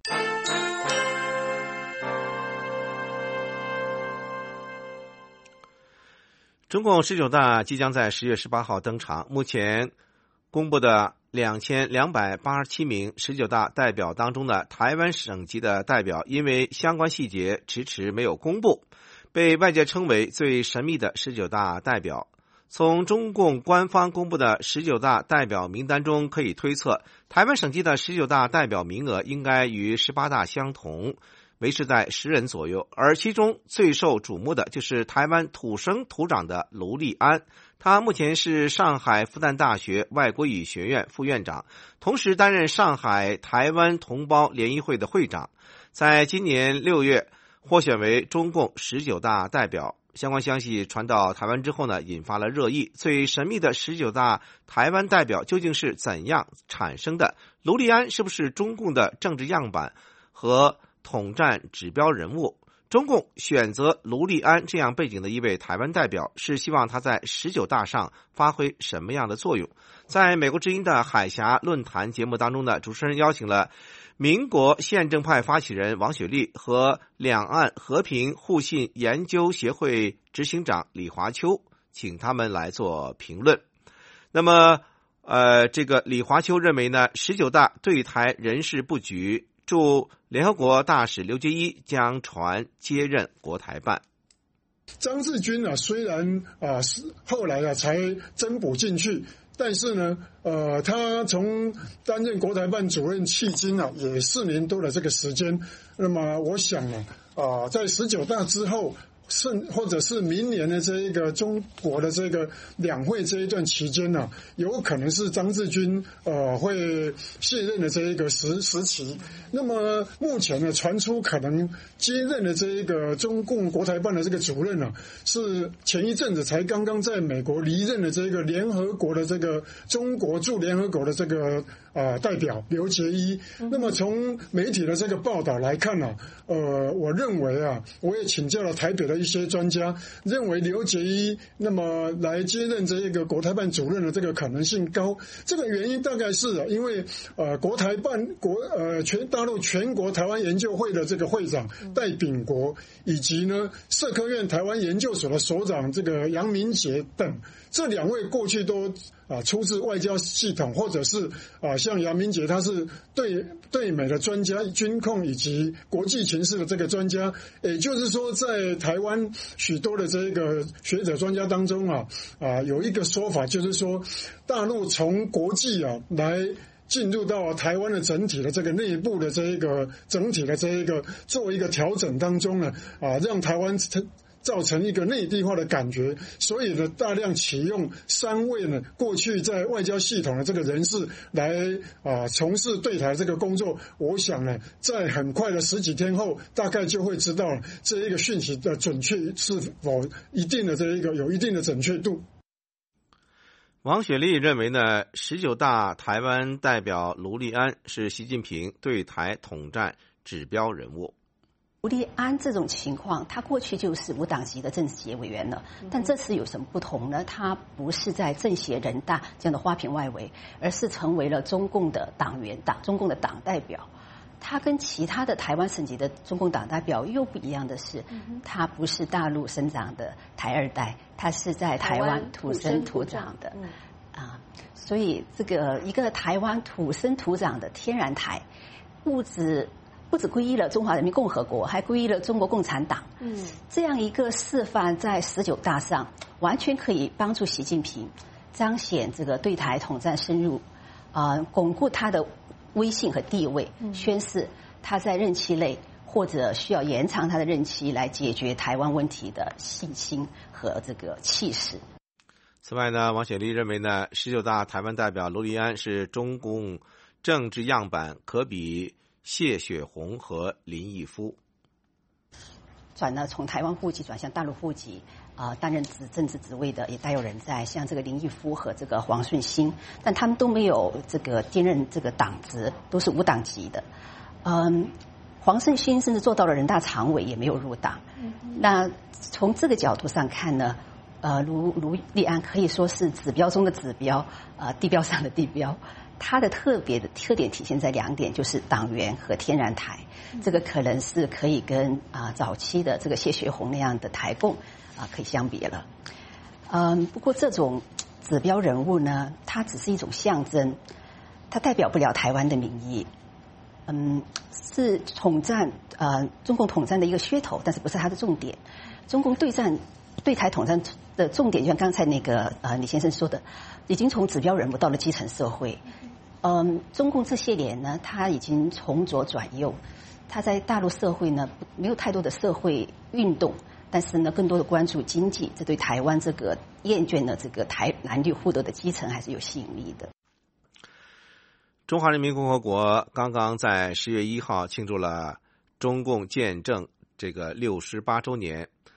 中共十九大即将在十月十八号登场，目前公布的两千两百八十七名十九大代表当中的台湾省级的代表，因为相关细节迟迟没有公布，被外界称为最神秘的十九大代表。从中共官方公布的十九大代表名单中可以推测，台湾省级的十九大代表名额应该与十八大相同，维持在十人左右。而其中最受瞩目的就是台湾土生土长的卢立安，他目前是上海复旦大学外国语学院副院长，同时担任上海台湾同胞联谊会的会长，在今年六月获选为中共十九大代表。 相关消息传到台湾之后呢，引发了热议。最神秘的十九大台湾代表究竟是怎样产生的？卢立安是不是中共的政治样板和统战指标人物？中共选择卢立安这样背景的一位台湾代表，是希望他在十九大上发挥什么样的作用？在美国之音的海峡论坛节目当中呢，主持人邀请了民国宪政派发起人王雪莉和两岸和平互信研究协会执行长李华秋，请他们来做评论。那么呃，这个李华秋认为呢，十九大对台人事布局，驻联合国大使刘结一将传接任国台办。 张志军啊，虽然啊是后来啊才增补进去，但是呢，呃，他从担任国台办主任迄今啊，也四年多的这个时间。那么我想呢，啊，在十九大之后，甚或者是明年的这一个中国的这个两会这一段期间呢、啊，有可能是张志军呃会卸任的这一个时时期。那么目前呢，传出可能接任的这一个中共国台办的这个主任呢、啊，是前一阵子才刚刚在美国离任的这个联合国的这个中国驻联合国的这个呃代表刘结一。那么从媒体的这个报道来看呢、啊，呃，我认为啊，我也请教了台北的一些专家，认为刘结一那么来接任这一个国台办主任的这个可能性高。这个原因大概是啊，因为呃国台办国呃全大陆全国台湾研究会的这个会长戴秉国，以及呢社科院台湾研究所的所长这个杨明杰等，这两位过去都啊出自外交系统，或者是啊像杨明杰他是对对美的专家，军控以及国际情势的这个专家。也就是说，在台湾许多的这个学者专家当中啊啊有一个说法，就是说大陆从国际啊来进入到台湾的整体的这个内部的这一个整体的这一个做一个调整当中呢，啊让台湾造成一个内地化的感觉，所以呢，大量启用三位呢过去在外交系统的这个人士来啊从事对台这个工作。我想呢，在很快的十几天后，大概就会知道这一个讯息的准确是否一定的这一个有一定的准确度。 王雪莉认为呢，十九大台湾代表卢立安是习近平对台统战指标人物。 卢立安这种情况，他过去就是无党籍的政协委员了，但这次有什么不同呢？他不是在政协、人大这样的花瓶外围，而是成为了中共的党员、党中共的党代表。他跟其他的台湾省级的中共党代表又不一样的是，他不是大陆生长的台二代，他是在台湾土生土长的啊，所以这个一个台湾土生土长的天然台，物质。不只皈依了中华人民共和国，还皈依了中国共产党。嗯，这样一个示范，在十九大上完全可以帮助习近平彰显这个对台统战深入，啊、呃，巩固他的威信和地位，宣示他在任期内或者需要延长他的任期来解决台湾问题的信心和这个气势。 此外呢，王雪莉认为呢，十九大台湾代表卢立安是中共政治样板，可比谢雪红和林毅夫。 转了从台湾户籍转向大陆户籍，啊、呃，担任职政治职位的也大有人在，像这个林毅夫和这个黄顺兴，但他们都没有这个兼任这个党职，都是无党籍的。嗯，黄顺兴甚至做到了人大常委，也没有入党。嗯、那从这个角度上看呢，呃，卢卢立安可以说是指标中的指标，呃，地标上的地标。它的特别的特点体现在两点，就是党员和天然台，这个可能是可以跟啊、呃、早期的这个谢雪红那样的台共啊、呃、可以相比了。嗯，不过这种指标人物呢，它只是一种象征，它代表不了台湾的民意。嗯，是统战呃中共统战的一个噱头，但是不是它的重点。中共对战对台统战的重点，就像刚才那个呃李先生说的，已经从指标人物到了基层社会。嗯，中共这些年呢，他已经从左转右，他在大陆社会呢没有太多的社会运动，但是呢更多的关注经济，这对台湾这个厌倦了这个台蓝绿互斗的基层还是有吸引力的。 中华人民共和国刚刚在十月一号庆祝了中共建政这个六十八周年。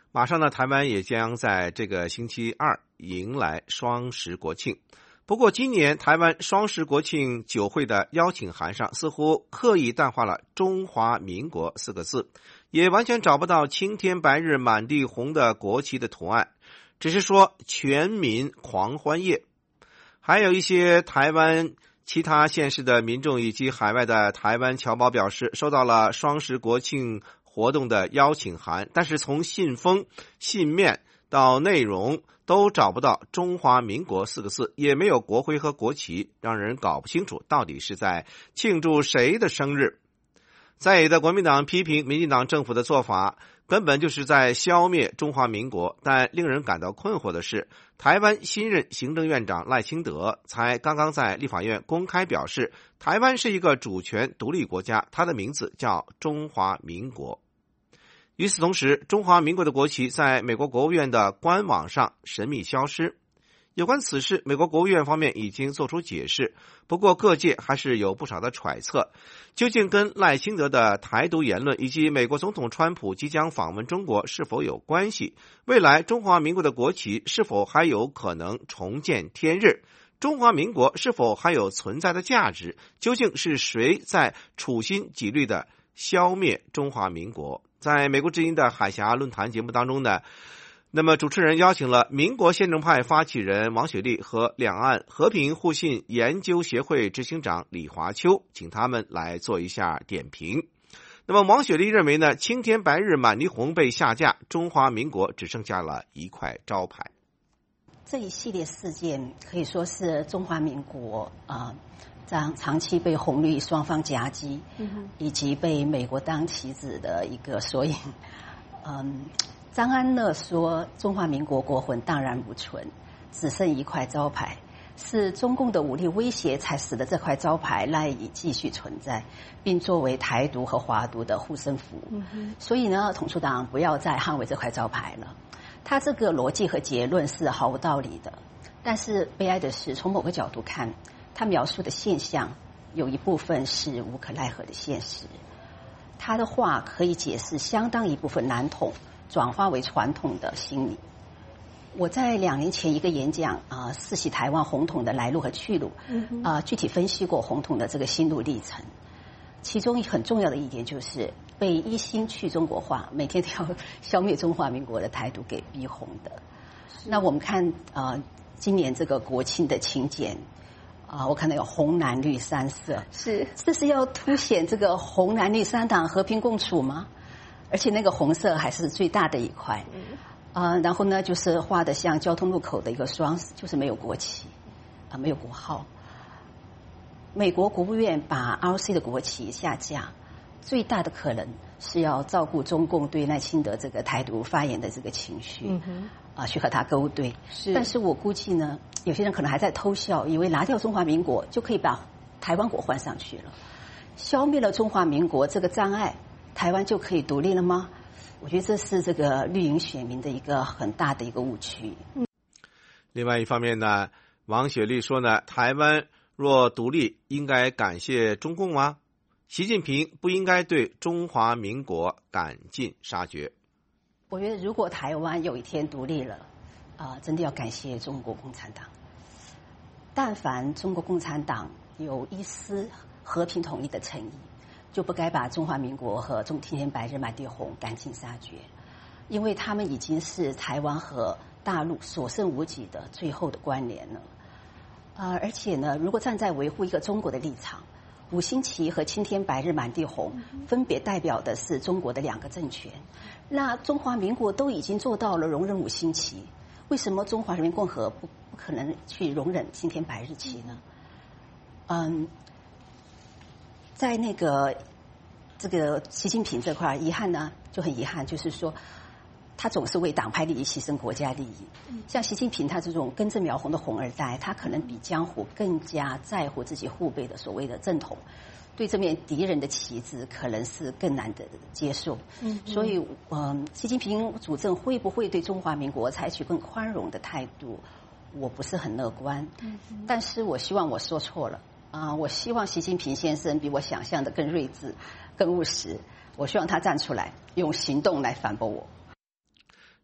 马上呢，台湾也将在这个星期二迎来双十国庆。不过今年台湾双十国庆酒会的邀请函上似乎刻意淡化了中华民国四个字，也完全找不到青天白日满地红的国旗的图案，只是说全民狂欢夜。还有一些台湾其他县市的民众以及海外的台湾侨胞表示，收到了双十国庆活动的邀请函，但是从信封、信面到内容都找不到中华民国四个字，也没有国徽和国旗，让人搞不清楚到底是在庆祝谁的生日。在野的国民党批评民进党政府的做法根本就是在消灭中华民国，但令人感到困惑的是，台湾新任行政院长赖清德才刚刚在立法院公开表示，台湾是一个主权独立国家，它的名字叫中华民国。与此同时，中华民国的国旗在美国国务院的官网上神秘消失。有关此事，美国国务院方面已经做出解释，不过各界还是有不少的揣测，究竟跟赖清德的台独言论以及美国总统川普即将访问中国是否有关系？未来中华民国的国旗是否还有可能重见天日？中华民国是否还有存在的价值？究竟是谁在处心积虑的消灭中华民国？在美国之音的海峡论坛节目当中呢，那么主持人邀请了民国宪政派发起人王雪莉和两岸和平互信研究协会执行长李华秋，请他们来做一下点评。那么王雪莉认为呢，青天白日满地红被下架，中华民国只剩下了一块招牌。 这一系列事件可以说是中华民国啊。呃长长期被红绿双方夹击，嗯、以及被美国当棋子的一个缩影。嗯，张安乐说中华民国国魂荡然无存，只剩一块招牌，是中共的武力威胁才使得这块招牌赖以继续存在，并作为台独和华独的护身符。嗯、所以呢，统促党不要再捍卫这块招牌了。他这个逻辑和结论是毫无道理的，但是悲哀的是，从某个角度看，他描述的现象有一部分是无可奈何的现实。他的话可以解释相当一部分南统转化为传统的心理。我在两年前一个演讲啊、呃，四喜台湾红统的来路和去路，啊、呃，具体分析过红统的这个心路历程。其中很重要的一点就是被一心去中国化，每天都要消灭中华民国的台独给逼红的。那我们看啊、呃，今年这个国庆的请柬。啊，我看到有红蓝绿三色，是这是要凸显这个红蓝绿三党和平共处吗？而且那个红色还是最大的一块，啊、呃，然后呢就是画的像交通路口的一个双，就是没有国旗，啊、呃，没有国号。美国国务院把 R O C 的国旗下架，最大的可能是要照顾中共对赖清德这个台独发言的这个情绪，嗯哼，啊，去和他勾兑。是，但是我估计呢。有些人可能还在偷笑，以为拿掉中华民国就可以把台湾国换上去了，消灭了中华民国这个障碍，台湾就可以独立了吗？我觉得这是这个绿营选民的一个很大的一个误区。 另外一方面呢，王雪莉说呢，台湾若独立，应该感谢中共吗？习近平不应该对中华民国赶尽杀绝。 我觉得如果台湾有一天独立了，啊、呃，真的要感谢中国共产党。但凡中国共产党有一丝和平统一的诚意，就不该把中华民国和中青天白日满地红赶尽杀绝，因为他们已经是台湾和大陆所剩无几的最后的关联了。呃，而且呢，如果站在维护一个中国的立场，五星旗和青天白日满地红分别代表的是中国的两个政权，那中华民国都已经做到了容忍五星旗，为什么中华人民共和不不可能去容忍青天白日旗呢？嗯，在那个这个习近平这块遗憾呢，就很遗憾，就是说他总是为党派利益牺牲国家利益。像习近平他这种根正苗红的红二代，他可能比江湖更加在乎自己父辈的所谓的正统，对这面敌人的旗帜可能是更难的接受。嗯，所以，嗯，习近平主政会不会对中华民国采取更宽容的态度，我不是很乐观。嗯，但是我希望我说错了啊、呃！我希望习近平先生比我想象的更睿智、更务实。我希望他站出来，用行动来反驳我。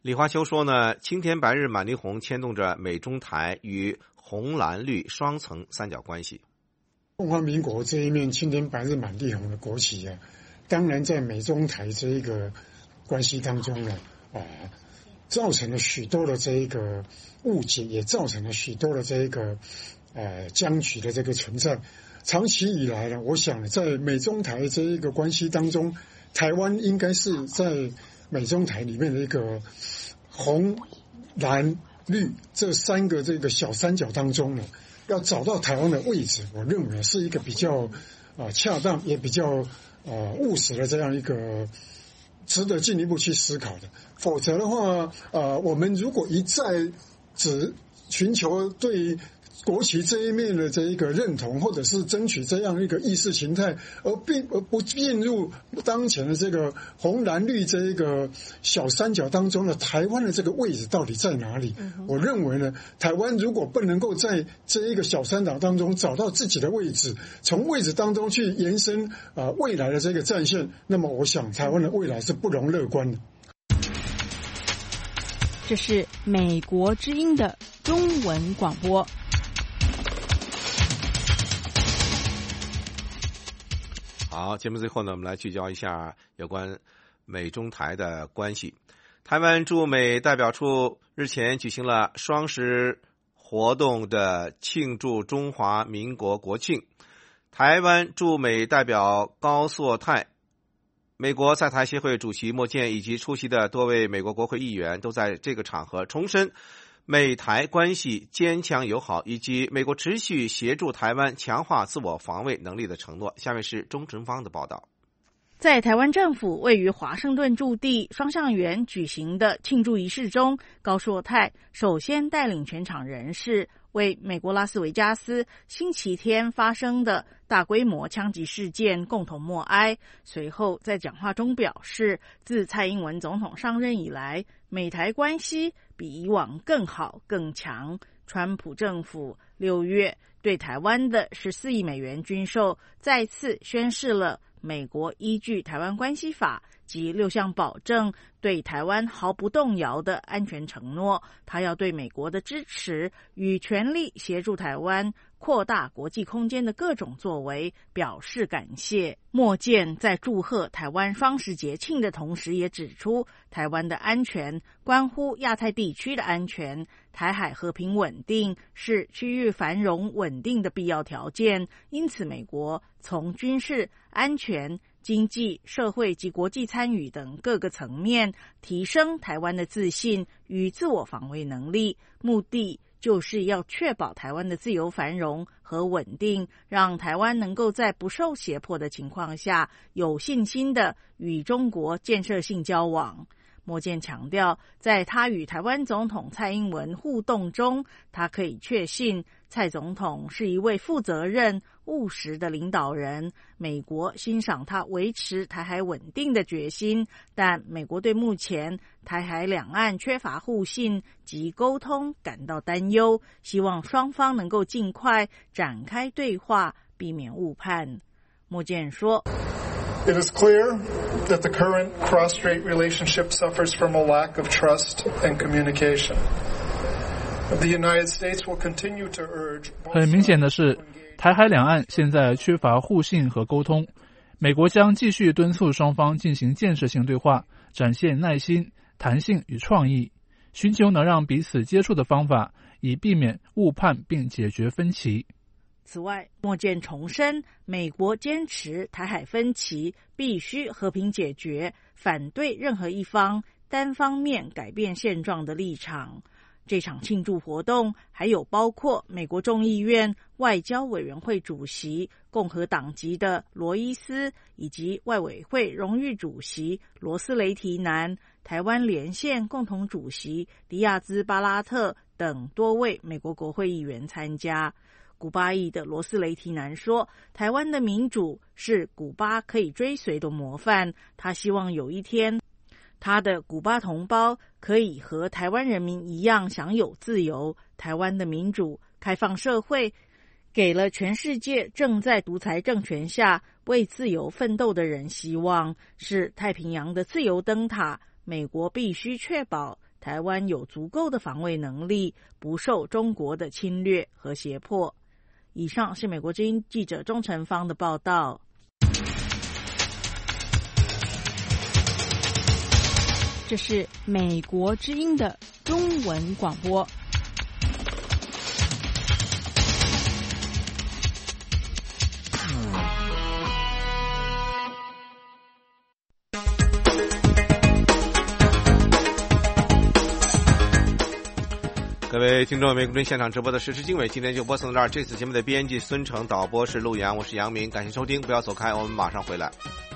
李华秋说呢，青天白日满地红牵动着美中台与红蓝绿双层三角关系。 中华民国这一面青天白日满地红的国旗啊，当然在美中台这一个关系当中呢，啊、呃，造成了许多的这一个误解，也造成了许多的这一个呃僵局的这个存在。长期以来呢，我想在美中台这一个关系当中，台湾应该是在美中台里面的一个红蓝绿这三个这个小三角当中呢，要找到台湾的位置，我认为是一个比较啊、呃、恰当也比较呃务实的这样一个值得进一步去思考的。否则的话，呃，我们如果一再只寻求对国旗这一面的这一个认同，或者是争取这样一个意识形态，而并而不进入当前的这个红蓝绿这一个小三角当中的台湾的这个位置到底在哪里？嗯、我认为呢，台湾如果不能够在这一个小三角当中找到自己的位置，从位置当中去延伸啊、呃、未来的这个战线，那么我想台湾的未来是不容乐观的。 这是美国之音的中文广播。 好，节目最后呢，我们来聚焦一下有关美中台的关系。台湾驻美代表处日前举行了双十活动的庆祝中华民国国庆。台湾驻美代表高硕泰、美国在台协会主席莫健以及出席的多位美国国会议员都在这个场合重申美台关系坚强友好，以及美国持续协助台湾强化自我防卫能力的承诺。下面是钟晨芳的报道。 在台湾政府位于华盛顿驻地双橡园举行的庆祝仪式中，高硕泰首先带领全场人士为美国拉斯维加斯星期天发生的大规模枪击事件共同默哀。随后在讲话中表示，自蔡英文总统上任以来，美台关系比以往更好更强。川普政府六月对台湾的十四亿美元军售再次宣示了美国依据台湾关系法及六项保证对台湾毫不动摇的安全承诺，他要对美国的支持与全力协助台湾扩大国际空间的各种作为表示感谢。莫健在祝贺台湾双十节庆的同时，也指出台湾的安全关乎亚太地区的安全，台海和平稳定是区域繁荣稳定的必要条件，因此美国从军事、安全、经济、社会及国际参与等各个层面提升台湾的自信与自我防卫能力，目的就是要确保台湾的自由繁荣和稳定，让台湾能够在不受胁迫的情况下有信心的与中国建设性交往。莫健强调，在他与台湾总统蔡英文互动中，他可以确信蔡总统是一位负责任、务实的领导人。美国欣赏他维持台海稳定的决心，但美国对目前台海两岸缺乏互信及沟通感到担忧，希望双方能够尽快展开对话，避免误判。莫健说 ，It is clear that the current cross-strait relationship suffers from a lack of trust and communication. The United States will continue to urge. 很明显的是，台海两岸现在缺乏互信和沟通。美国将继续敦促双方进行建设性对话，展现耐心、弹性与创意，寻求能让彼此接触的方法，以避免误判并解决分歧。 此外，莫健重申，美国坚持台海分歧必须和平解决，反对任何一方单方面改变现状的立场。这场庆祝活动还有包括美国众议院外交委员会主席共和党籍的罗伊斯，以及外委会荣誉主席罗斯雷提南、台湾连线共同主席迪亚兹巴拉特等多位美国国会议员参加。古巴裔的罗斯雷提南说，台湾的民主是古巴可以追随的模范，他希望有一天他的古巴同胞可以和台湾人民一样享有自由。台湾的民主开放社会给了全世界正在独裁政权下为自由奋斗的人希望，是太平洋的自由灯塔。美国必须确保台湾有足够的防卫能力，不受中国的侵略和胁迫。以上是美国之音记者钟成芳的报道。 这是美国之音的中文广播。 各位听众，美国之音现场直播的时事经纬今天就播送到这儿。这次节目的编辑孙成，导播是陆阳，我是杨明，感谢收听，不要走开，我们马上回来。